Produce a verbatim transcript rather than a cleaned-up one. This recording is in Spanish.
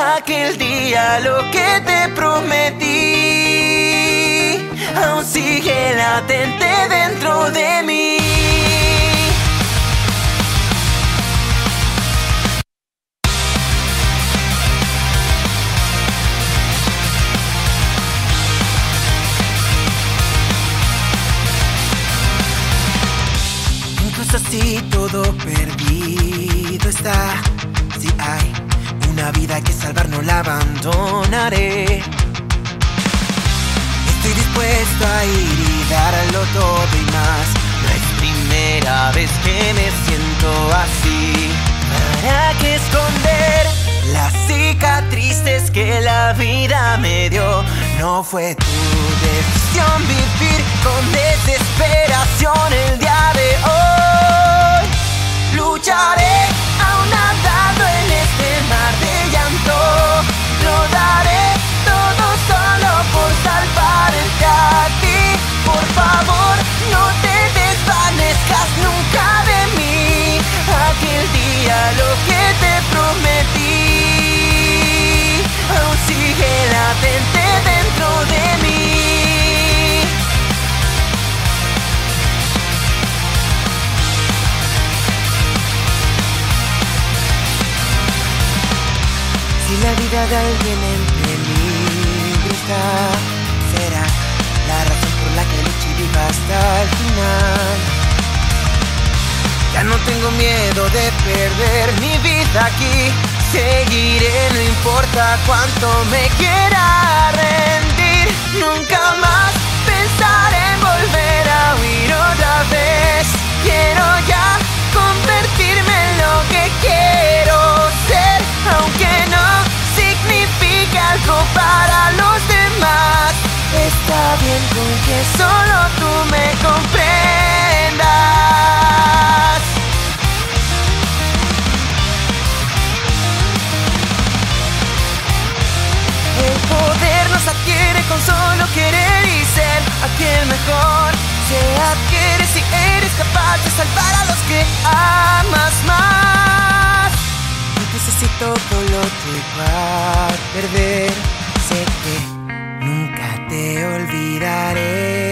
aquel día lo que te prometí aún sigue latente dentro de mí. Incluso si todo perdido está, si hay una vida que salvar, no la abandonaré. Estoy dispuesto a ir y darlo todo y más. No es primera vez que me siento así. ¿Para qué esconder las cicatrices que la vida me dio? No fue tu decisión vivir con desesperación el día de hoy. Lucharé aún nadando en este mar de llanto. Lo daré todo solo por salvarte a ti. Por favor, no te desvanezcas nunca de mí. Aquel día lo que te prometí aún sigue latente dentro de mí. Si la vida de alguien en peligro está, será la razón por la que luché y viva hasta el final. Ya no tengo miedo de perder mi vida aquí. Seguiré, no importa cuánto me quiera rendir. Nunca más pensaré en volver a huir otra vez. Quiero ya convertirme en lo que quiero ser, aunque no signifique algo para los demás. Está bien con que solo tú me comprendas. El poder nos adquiere con solo querer y ser aquel mejor. Se adquiere si eres capaz de salvar a los que amas más. Incluso si todo lo llego a perder, sé que nunca te olvidaré.